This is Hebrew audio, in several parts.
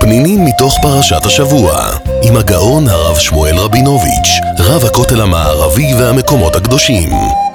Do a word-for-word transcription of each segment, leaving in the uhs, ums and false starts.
פנינים מתוך פרשת השבוע, עם הגאון הרב שמואל רבינוביץ', רב הכותל המערבי והמקומות הקדושים.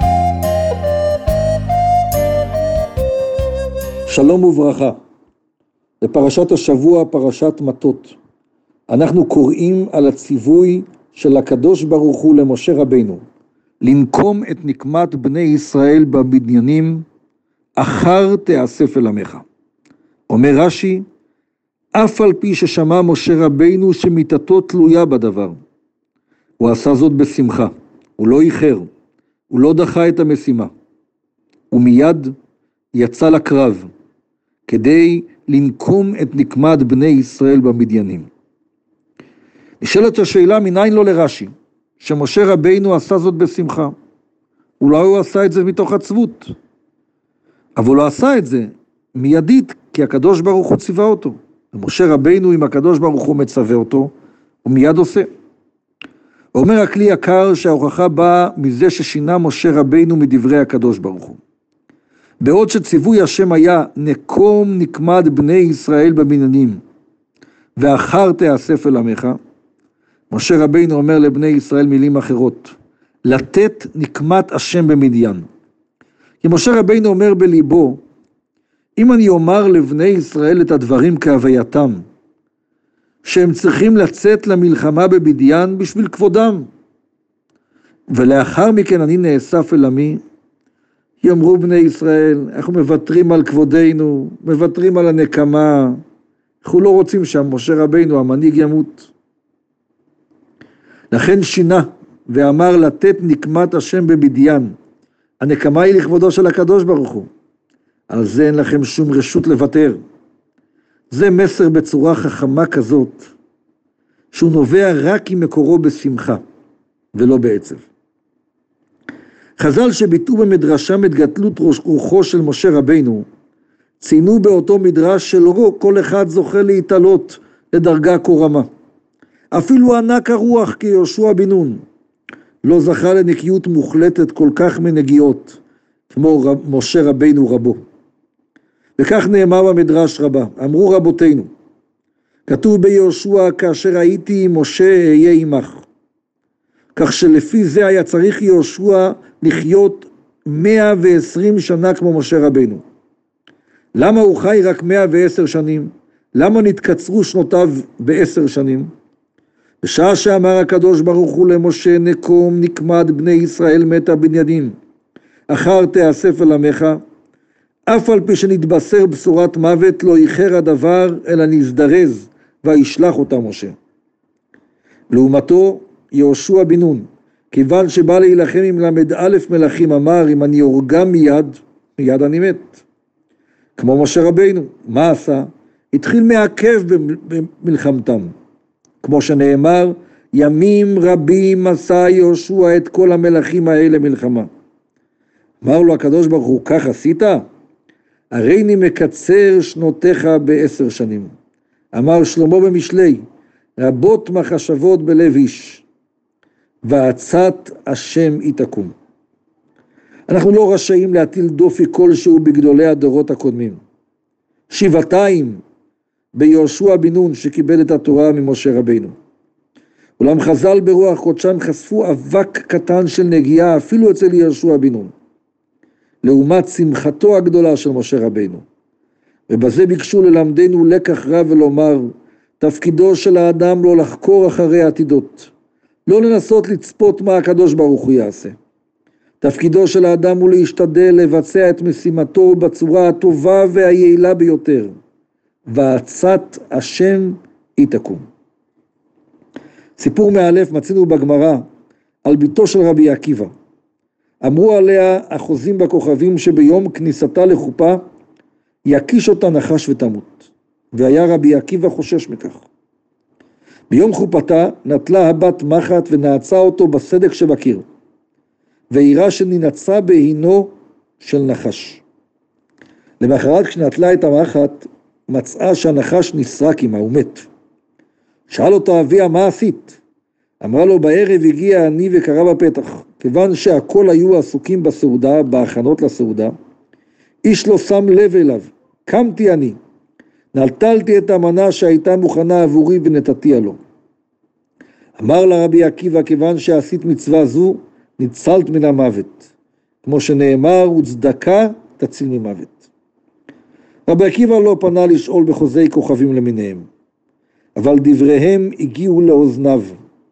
שלום וברכה. בפרשת השבוע, פרשת מטות, אנחנו קוראים על הציווי של הקדוש ברוך הוא למשה רבינו, לנקום את נקמת בני ישראל בבניינים, אחר תאסף אל עמך. אומר רש"י, אף על פי ששמע משה רבינו שמיתתו תלויה בדבר, הוא עשה זאת בשמחה, הוא לא איחר, הוא לא דחה את המשימה, ומיד יצא לקרב, כדי לנקום את נקמת בני ישראל במדיינים. נשאלת השאלה, מניין לו לרש"י, שמשה רבינו עשה זאת בשמחה? אולי הוא עשה את זה מתוך עצבות, אבל הוא עשה את זה מיידית, כי הקדוש ברוך הוא ציווה אותו. ומשה רבינו, אם הקדוש ברוך הוא מצווה אותו, הוא מיד עושה. אומר הכלי יקר שההוכחה באה מזה ששינה משה רבינו מדברי הקדוש ברוך הוא. בעוד שציווי השם היה נקום נקמת בני ישראל בבניינים, ואחר תאסף אל עמך, משה רבינו אומר לבני ישראל מילים אחרות, לתת נקמת השם במדיין. כי משה רבינו אומר בליבו, אם אני אומר לבני ישראל את הדברים כהווייתם, שהם צריכים לצאת למלחמה בבדיין בשביל כבודם, ולאחר מכן אני נאסף אל עמי, יאמרו בני ישראל, אנחנו מוותרים על כבודנו, מוותרים על הנקמה, אנחנו לא רוצים שם משה רבינו, המנהיג ימות. לכן שינה ואמר לתת נקמת השם בבדיין, הנקמה היא לכבודו של הקדוש ברוך הוא. על זה אין לכם שום רשות לוותר. זה מסר בצורה חכמה כזאת, שהוא נובע רק עם מקורו בשמחה, ולא בעצב. חז"ל שביטאו במדרשם את גדלות רוחו של משה רבינו, ציינו באותו מדרש שלא כל אחד זוכה להתעלות לדרגה כה רמה. אפילו ענק הרוח כיהושע בן נון, לא זכה לנקיות מוחלטת כל כך מנגיעות, כמו רב, משה רבינו רבו. וכך נאמר במדרש רבה, אמרו רבותינו, כתוב ביהושע, כאשר הייתי משה אהיה עמך. כך שלפי זה היה צריך יהושע לחיות מאה ועשרים שנה כמו משה רבינו. למה הוא חי רק מאה ועשר שנים? למה נתקצרו שנותיו בעשר שנים? בשעה שאמר הקדוש ברוך הוא למשה, נקום נקמת בני ישראל מת הבניינים, אחר תאסף אל עמך, אף על פי שנתבשר בשורת מוות לא איחר הדבר, אלא נזדרז וישלח אותה משה. לעומתו יהושע בן נון, כיוון שבא להילחם עם למד א' מלכים, אמר, אם אני אורגם מיד, מיד אני מת. כמו משה רבינו, מה עשה? התחיל מעכב במלחמתם. כמו שנאמר, ימים רבים עשה יהושע את כל המלכים האלה מלחמה. אמר לו הקדוש ברוך הוא, כך עשית? הרי אני מקצר שנותיך בעשר שנים. אמר שלמה במשלי, רבות מחשבות בלב איש, ועצת השם היא תקום. אנחנו לא רשאים להטיל דופי כלשהו בגדולי הדורות הקודמים. שבעתיים ביהושע בן נון שקיבל את התורה ממשה רבינו. אולם חז"ל ברוח קודשם חשפו אבק קטן של נגיעה אפילו אצל יהושע בן נון, לעומת שמחתו הגדולה של משה רבינו. ובזה ביקשו ללמדנו לקח רב ולומר, תפקידו של האדם לא לחקור אחרי העתידות, לא לנסות לצפות מה הקדוש ברוך הוא יעשה. תפקידו של האדם הוא להשתדל לבצע את משימתו בצורה הטובה והיעילה ביותר, ועצת השם היא תקום. סיפור מאלף מצינו בגמרא על ביתו של רבי עקיבא. אמרו עליה החוזים בכוכבים שביום כניסתה לחופה יקיש אותה נחש ותמות, והיה רבי עקיבא חושש מכך. ביום חופתה נטלה הבת מחט ונעצה אותו בסדק שבקיר, והירה שננצה בהינו של נחש. למחרת כשנטלה את המחט מצאה שהנחש נסרק עמה ומת. שאל אותה אביה, מה עשית? אמרה לו, בערב הגיע אני וקרא בפתח, כיוון שהכל היו עסוקים בסעודה, בהכנות לסעודה, איש לא שם לב אליו, קמתי אני, נטלתי את המנה שהייתה מוכנה עבורי ונתתיה לו. אמר לה רבי עקיבא, כיוון שעשית מצווה זו, ניצלת מן המוות. כמו שנאמר, וצדקה תציל ממוות. רבי עקיבא לא פנה לשאול בחוזי כוכבים למיניהם, אבל דבריהם הגיעו לאוזניו,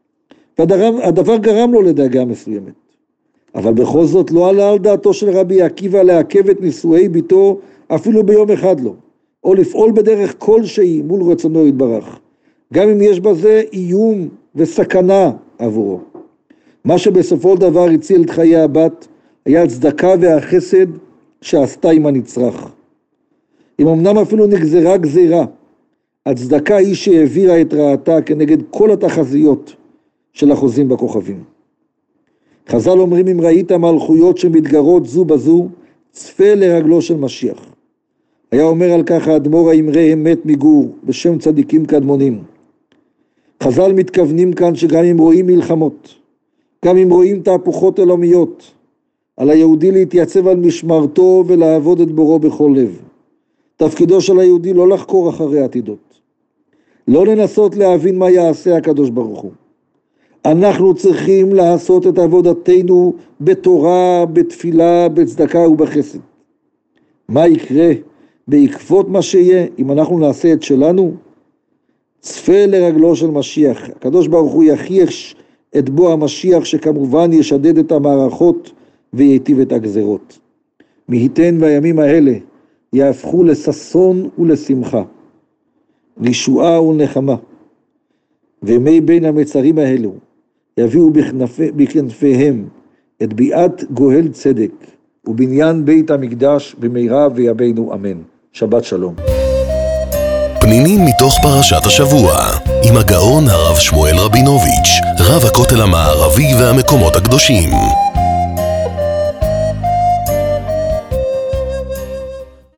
והדבר גרם לו לדאגה מסוימת. אבל בכל זאת לא עלה על דעתו של רבי עקיבא לעכב את נישואי ביתו אפילו ביום אחד לא, או לפעול בדרך כלשהי מול רצונו יתברך, גם אם יש בזה איום וסכנה עבורו. מה שבסופו של דבר הציל את חיי הבת היה הצדקה והחסד שעשתה עם הנצרך. אם אמנם אפילו נגזרה גזירה, הצדקה היא שהעבירה את רעתה כנגד כל התחזיות של החוזים בכוכבים. חז"ל אומרים, אם ראית מלכויות שמתגרות זו בזו, צפה לרגלו של משיח. היה אומר על כך האדמו"ר האמרי אמת מגור בשם צדיקים קדמונים. חז"ל מתכוונים כאן שגם אם רואים מלחמות, גם אם רואים תהפוכות עולמיות, על היהודי להתייצב על משמרתו ולעבוד את בורו בכל לב. תפקידו של היהודי לא לחקור אחרי עתידות, לא לנסות להבין מה יעשה הקדוש ברוך הוא. אנחנו צריכים לעשות את עבודתנו בתורה, בתפילה, בצדקה ובחסד. מה יקרה בעקבות מה שיהיה אם אנחנו נעשה את שלנו? צפה לרגלו של משיח. הקדוש ברוך הוא יכיח את בוא המשיח, שכמובן ישדד את המערכות וייטיב את הגזרות. מי ייתן והימים האלה יהפכו לששון ולשמחה, לישועה ונחמה, וימי בין המצרים האלו יביאו בכנפי, בכנפיהם את ביאת גואל צדק ובניין בית המקדש במהרה ויבינו אמן. שבת שלום. פנינים מתוך פרשת השבוע עם הגאון הרב שמואל רבינוביץ', רב הכותל המערבי והמקומות הקדושים.